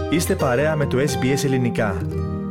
Είστε παρέα με το SBS Ελληνικά.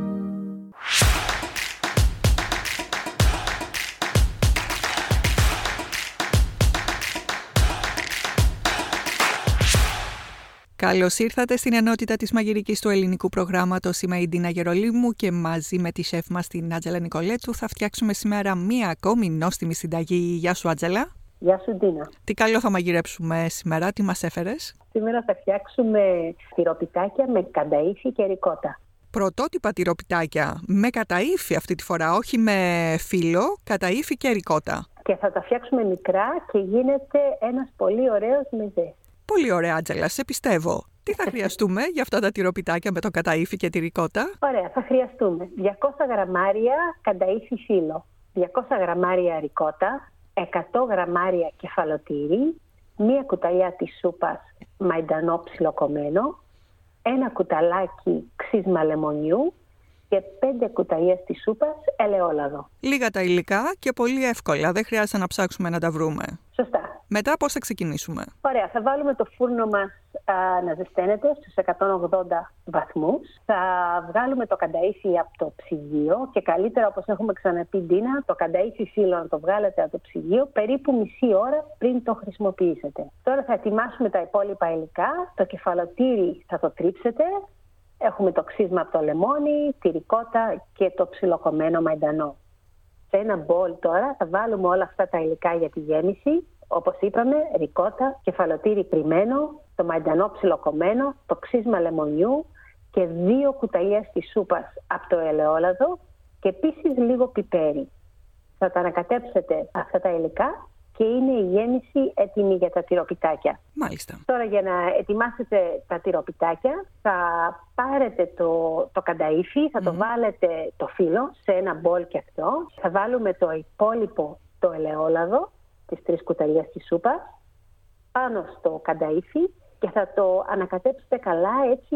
Καλώς ήρθατε στην ενότητα της μαγειρικής του ελληνικού προγράμματος. Είμαι η Ντίνα Γερολίμου και μαζί με τη σεφ μας την Άντζελα Νικολέτου θα φτιάξουμε σήμερα μία ακόμη νόστιμη συνταγή. Γεια σου, Άντζελα. Γεια σου, Ντίνα. Τι καλό θα μαγειρέψουμε σήμερα, τι μας έφερες? Σήμερα θα φτιάξουμε τυροπιτάκια με κανταΐφι και ρικότα. Πρωτότυπα τυροπιτάκια με καταΐφι αυτή τη φορά, όχι με φύλλο, καταΐφι και ρικότα. Και θα τα φτιάξουμε μικρά και γίνεται ένας πολύ ωραίος μεζέ. Πολύ ωραία, Άντζελα, σε πιστεύω. Τι θα χρειαστούμε για αυτά τα τυροπιτάκια με το καταΐφι και τη ρικότα? Ωραία, θα χρειαστούμε 200 γραμμάρια κανταΐφι φύλλο, 200 γραμμάρια ρικότα, 100 γραμμάρια κεφαλοτήρι, μία κουταλιά της σούπας μαϊντανό ψιλοκομμένο, ένα κουταλάκι ξύσμα λεμονιού και 5 κουταλιές της σούπας ελαιόλαδο. Λίγα τα υλικά και πολύ εύκολα, δεν χρειάζεται να ψάξουμε να τα βρούμε. Σωστά. Μετά πώς θα ξεκινήσουμε? Ωραία, θα βάλουμε το φούρνο μας να ζεσταίνεται στους 180 βαθμούς. Θα βγάλουμε το κανταΐφι από το ψυγείο και καλύτερα, όπως έχουμε ξαναπεί, Ντίνα, το κανταΐφι φύλλο να το βγάλετε από το ψυγείο περίπου μισή ώρα πριν το χρησιμοποιήσετε. Τώρα θα ετοιμάσουμε τα υπόλοιπα υλικά. Το κεφαλοτήρι θα το τρίψετε. Έχουμε το ξύσμα από το λεμόνι, τη ρικότα και το ψιλοκομμένο μαϊντανό. Σε ένα μπολ τώρα θα βάλουμε όλα αυτά τα υλικά για τη γέμιση. Όπως είπαμε, ρικότα, κεφαλοτήρι πριμμένο, το μαϊντανό ψιλοκομμένο, το ξύσμα λεμονιού και 2 κουταλιές της σούπας από το ελαιόλαδο και επίσης λίγο πιπέρι. Θα τα ανακατέψετε αυτά τα υλικά και είναι η γέμιση έτοιμη για τα τυροπιτάκια. Μάλιστα. Τώρα για να ετοιμάσετε τα τυροπιτάκια θα πάρετε το κανταΐφι, θα το βάλετε το φύλλο σε ένα μπολ και αυτό. Θα βάλουμε το υπόλοιπο το ελαιόλαδο, τις 3 κουταλιές της σούπας, πάνω στο κανταΐφι και θα το ανακατέψετε καλά έτσι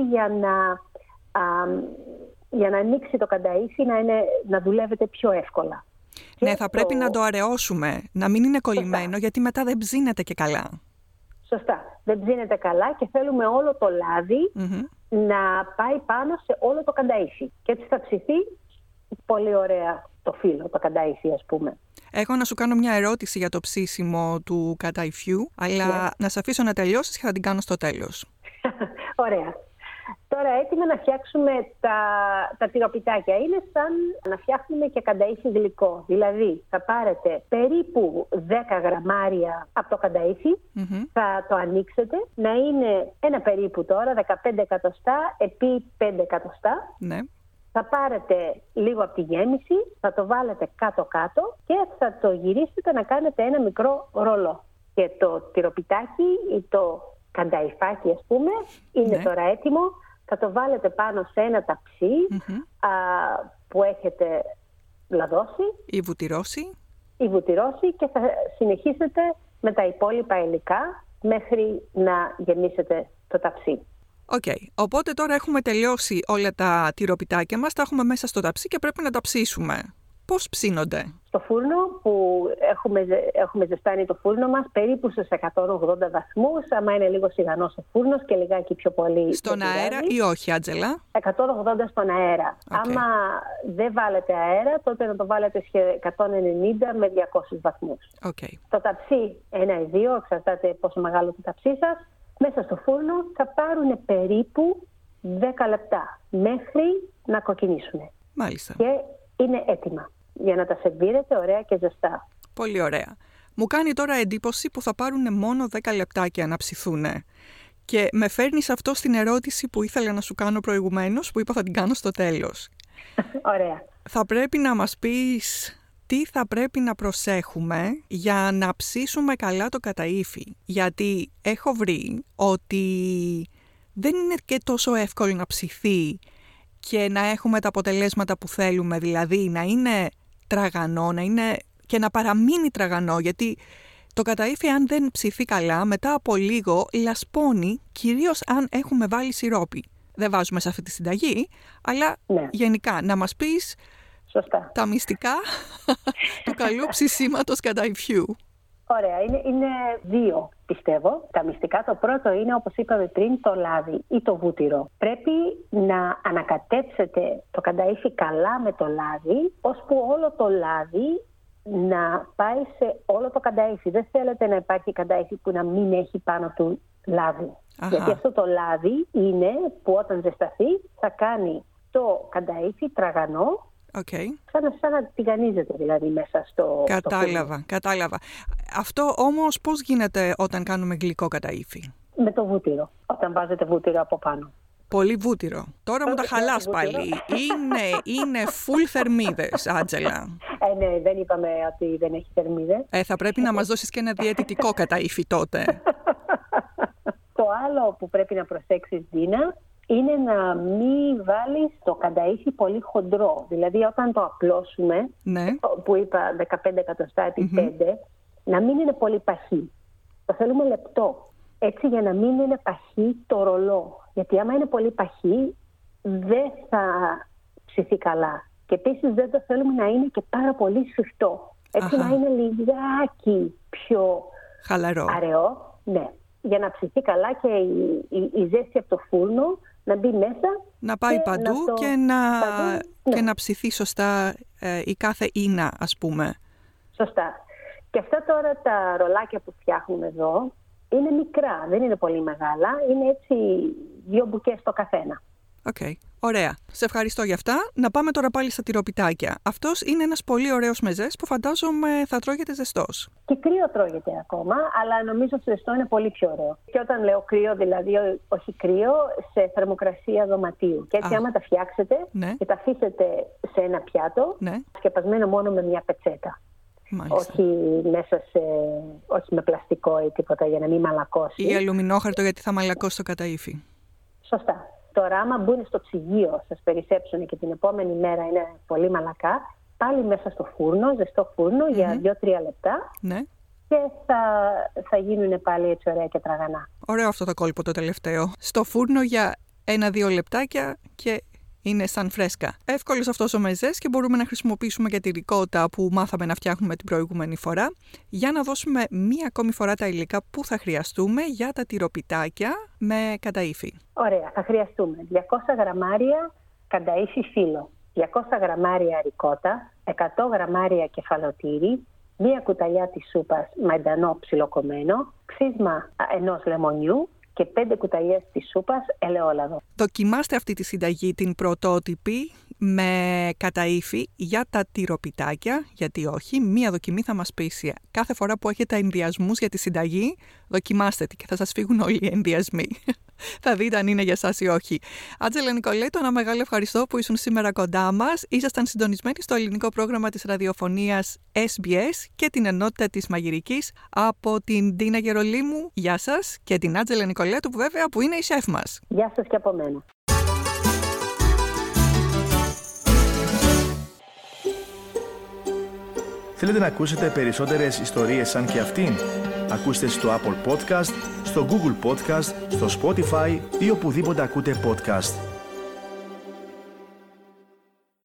για να ανοίξει το κανταΐφι, να δουλεύετε πιο εύκολα. Ναι, θα πρέπει να το αραιώσουμε, να μην είναι κολλημένο. Σωστά. Γιατί μετά δεν ψήνεται και καλά. Σωστά, δεν ψήνεται καλά και θέλουμε όλο το λάδι να πάει πάνω σε όλο το κανταΐφι. Και έτσι θα ψηθεί πολύ ωραία το φύλλο, το κανταΐφι, ας πούμε. Έχω να σου κάνω μια ερώτηση για το ψήσιμο του καταϊφιού, αλλά να σε αφήσω να τελειώσεις και θα την κάνω στο τέλος. Ωραία. Τώρα έτοιμα να φτιάξουμε τα τυροπιτάκια. Είναι σαν να φτιάχνουμε και κανταΐφι γλυκό. Δηλαδή θα πάρετε περίπου 10 γραμμάρια από το κανταΐφι, θα το ανοίξετε, να είναι ένα περίπου τώρα 15 εκατοστά επί 5 εκατοστά. Ναι. Θα πάρετε λίγο από τη γέμιση, θα το βάλετε κάτω-κάτω και θα το γυρίσετε να κάνετε ένα μικρό ρολό. Και το τυροπιτάκι ή το κανταϊφάκι, ας πούμε, είναι τώρα έτοιμο. Θα το βάλετε πάνω σε ένα ταψί που έχετε λαδώσει ή βουτυρώσει και θα συνεχίσετε με τα υπόλοιπα υλικά μέχρι να γεμίσετε το ταψί. Οπότε τώρα έχουμε τελειώσει όλα τα τυροπιτάκια μας, τα έχουμε μέσα στο ταψί και πρέπει να τα ψήσουμε. Πώς ψήνονται? Στο φούρνο που έχουμε ζεστάνει το φούρνο μας περίπου στους 180 βαθμούς, άμα είναι λίγο σιγανός ο φούρνος και λιγάκι πιο πολύ. Στον αέρα ή όχι, Άντζελα? 180 στον αέρα. Άμα δεν βάλετε αέρα, τότε να το βάλετε 190 με 200 βαθμούς. Το ταψί 1 ή 2, εξαρτάται πόσο μεγάλο το ταψί σας, μέσα στο φούρνο θα πάρουν περίπου 10 λεπτά μέχρι να κοκκινήσουν. Μάλιστα. Και είναι έτοιμα για να τα σερβίρετε ωραία και ζεστά. Πολύ ωραία. Μου κάνει τώρα εντύπωση που θα πάρουν μόνο 10 λεπτάκια να ψηθούν. Και με φέρνεις αυτό στην ερώτηση που ήθελα να σου κάνω προηγουμένως, που είπα θα την κάνω στο τέλος. Ωραία. Θα πρέπει να μας πεις τι θα πρέπει να προσέχουμε για να ψήσουμε καλά το καταΐφι. Γιατί έχω βρει ότι δεν είναι και τόσο εύκολο να ψηθεί και να έχουμε τα αποτελέσματα που θέλουμε, δηλαδή να είναι τραγανό, και να παραμείνει τραγανό, γιατί το καταΐφι αν δεν ψηθεί καλά, μετά από λίγο λασπώνει, κυρίως αν έχουμε βάλει σιρόπι. Δεν βάζουμε σε αυτή τη συνταγή, αλλά γενικά να μας πεις τα μυστικά του καλού ψησίματος καταϊφιού. Ωραία, είναι δύο πιστεύω τα μυστικά. Το πρώτο είναι, όπως είπαμε πριν, το λάδι ή το βούτυρο. Πρέπει να ανακατέψετε το κανταΐφι καλά με το λάδι, ώσπου όλο το λάδι να πάει σε όλο το κανταΐφι. Δεν θέλετε να υπάρχει κανταΐφι που να μην έχει πάνω του λάδι. Γιατί αυτό το λάδι είναι που όταν ζεσταθεί θα κάνει το κανταΐφι τραγανό. Okay. Σαν να τηγανίζεται δηλαδή μέσα στο Κατάλαβα. Αυτό όμως πώς γίνεται όταν κάνουμε γλυκό κανταΐφι? Με το βούτυρο, όταν βάζετε βούτυρο από πάνω. Πολύ βούτυρο. Τώρα μου τα χαλάς πάλι. Είναι full θερμίδες, Άντζελα. Ναι, δεν είπαμε ότι δεν έχει θερμίδες. Θα πρέπει να μας δώσεις και ένα διαιτητικό κανταΐφι τότε. Το άλλο που πρέπει να προσέξεις, Ντίνα, είναι να μην βάλεις το κανταΐφι πολύ χοντρό. Δηλαδή όταν το απλώσουμε, ναι, που είπα 15 εκατοστά επί 5, να μην είναι πολύ παχύ. Το θέλουμε λεπτό. Έτσι για να μην είναι παχύ το ρολό. Γιατί άμα είναι πολύ παχύ δεν θα ψηθεί καλά. Και επίσης δεν το θέλουμε να είναι και πάρα πολύ σφιχτό. Έτσι να είναι λιγάκι πιο χαλαρό, αραιό. Ναι. Για να ψηθεί καλά και η ζέστη από το φούρνο να μπει μέσα. Να πάει παντού και να ψηθεί σωστά η κάθε ίνα, ας πούμε. Σωστά. Και αυτά τώρα τα ρολάκια που φτιάχνουμε εδώ είναι μικρά, δεν είναι πολύ μεγάλα. Είναι έτσι 2 μπουκές το καθένα. Οκ. Ωραία. Σε ευχαριστώ για αυτά. Να πάμε τώρα πάλι στα τυροπιτάκια. Αυτός είναι ένας πολύ ωραίος μεζές που φαντάζομαι θα τρώγεται ζεστός. Και κρύο τρώγεται ακόμα, αλλά νομίζω ότι ζεστό είναι πολύ πιο ωραίο. Και όταν λέω κρύο, δηλαδή όχι κρύο, σε θερμοκρασία δωματίου. Και έτσι άμα τα φτιάξετε και τα αφήσετε σε ένα πιάτο, σκεπασμένο μόνο με μια πετσέτα. Όχι όχι με πλαστικό ή τίποτα για να μην μαλακώσει. Ή αλουμινόχαρτο γιατί θα μαλακώσει το καταΐφι. Σωστά. Τώρα άμα μπουν στο ψυγείο, σας περισσέψουν και την επόμενη μέρα είναι πολύ μαλακά, πάλι μέσα στο φούρνο, ζεστό φούρνο για 2-3 λεπτά. Ναι. Και θα γίνουν πάλι έτσι ωραία και τραγανά. Ωραίο αυτό το κόλπο το τελευταίο. Στο φούρνο για 1-2 λεπτάκια και είναι σαν φρέσκα. Εύκολος αυτός ο μεζές και μπορούμε να χρησιμοποιήσουμε και τη ρικότα που μάθαμε να φτιάχνουμε την προηγούμενη φορά. Για να δώσουμε μία ακόμη φορά τα υλικά που θα χρειαστούμε για τα τυροπιτάκια με κανταΐφι. Ωραία, θα χρειαστούμε 200 γραμμάρια κανταΐφι φύλλο, 200 γραμμάρια ρικότα, 100 γραμμάρια κεφαλοτήρι, 1 κουταλιά της σούπας μαϊντανό ψιλοκομμένο, ξύσμα 1 λεμονιού και 5 κουταλιές της σούπας ελαιόλαδο. Δοκιμάστε αυτή τη συνταγή, την πρωτότυπη, με καταΐφι για τα τυροπιτάκια, γιατί όχι, μία δοκιμή θα μας πείσει. Κάθε φορά που έχετε ενδιασμούς για τη συνταγή, δοκιμάστε τη και θα σας φύγουν όλοι οι ενδιασμοί. Θα δείτε αν είναι για σας ή όχι. Άντζελα Νικολέτου, ένα μεγάλο ευχαριστώ που ήσουν σήμερα κοντά μας. Ήσασταν συντονισμένοι στο ελληνικό πρόγραμμα της ραδιοφωνίας SBS και την ενότητα της μαγειρικής από την Ντίνα Γερολίμου. Γεια σας, και την Άντζελα Νικολέτου βέβαια που είναι η σεφ μας. Γεια σας και από μένα. Θέλετε να ακούσετε περισσότερες ιστορίες σαν και αυτήν? Ακούστε στο Apple Podcast, στο Google Podcast, στο Spotify ή οπουδήποτε ακούτε podcast.